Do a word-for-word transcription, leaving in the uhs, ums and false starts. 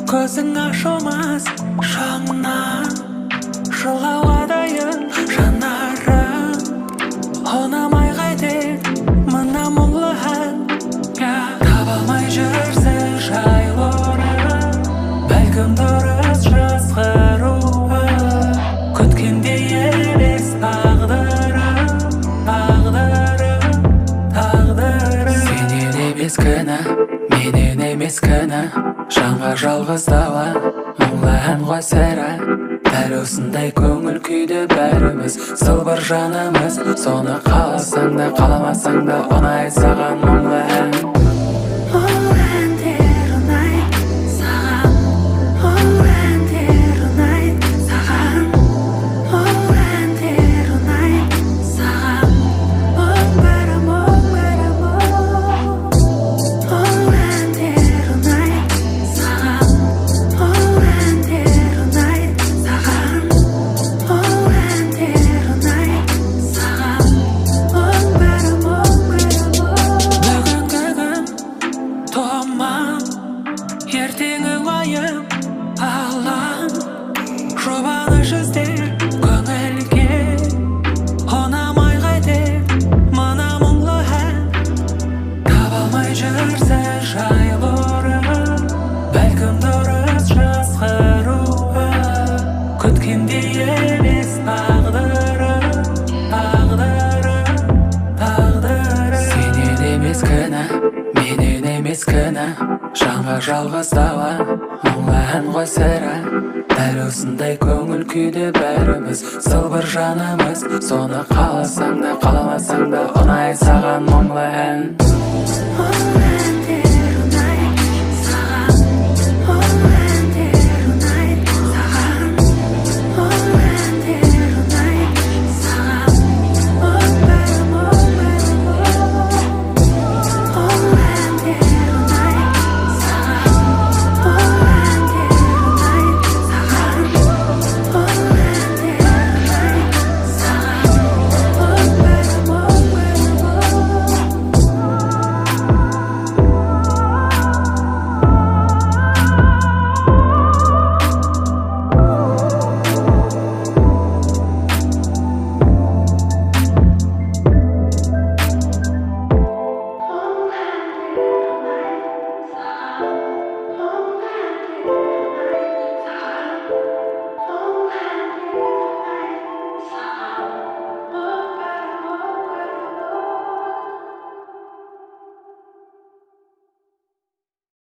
көзің ашылмас шаңнан жылауға дайын жанарың ұнамай қайтер мына мұңлы ән. Таба алмай жүрсің жайлы орын, бәлкім дұрыс жазғыруы, күткендей емес тағдырым, тағдырым, тағдырым. Сенен емес кінә, менен емес кінә, жанға жалғыз дала мұңлы ән ғой сірә. Дәл осындай көңіл күйді бәріміз, сылбыр жанымыз, соны қаласаң да қаламасаң да ұнайды саған мұңлы ән. Ол әндер ұнайды саған, ол әндер ұнайды саған, ол әндер ұнайды саған, мұң бәрі мұң бәрі мұң. Ол әндер ұнайды саған, ол әндер ұнайды саған, ол әндер ұнайды саған, мұң бәрі мұң бәрі мұң. Томам, ертеңі уайым, алаң, жұбаныш іздер көңілге, ұнамай қайтер мына мұңлы ән. Таба алмай жүрсің жайлы орын, бәлкім дұрыс жазғыруы, күткендей емес тағдырым, тағдырым, тағдырым. Сенен емес кінә, менен емес кінә, жанға жалғыз дала мұңлы ән ғой сірә. Дәл осындай көңіл күйді бәріміз, сылбыр жанымыз, соны қаласаң да қаламасаң да ұнайды саған мұңлы ән. Ол ән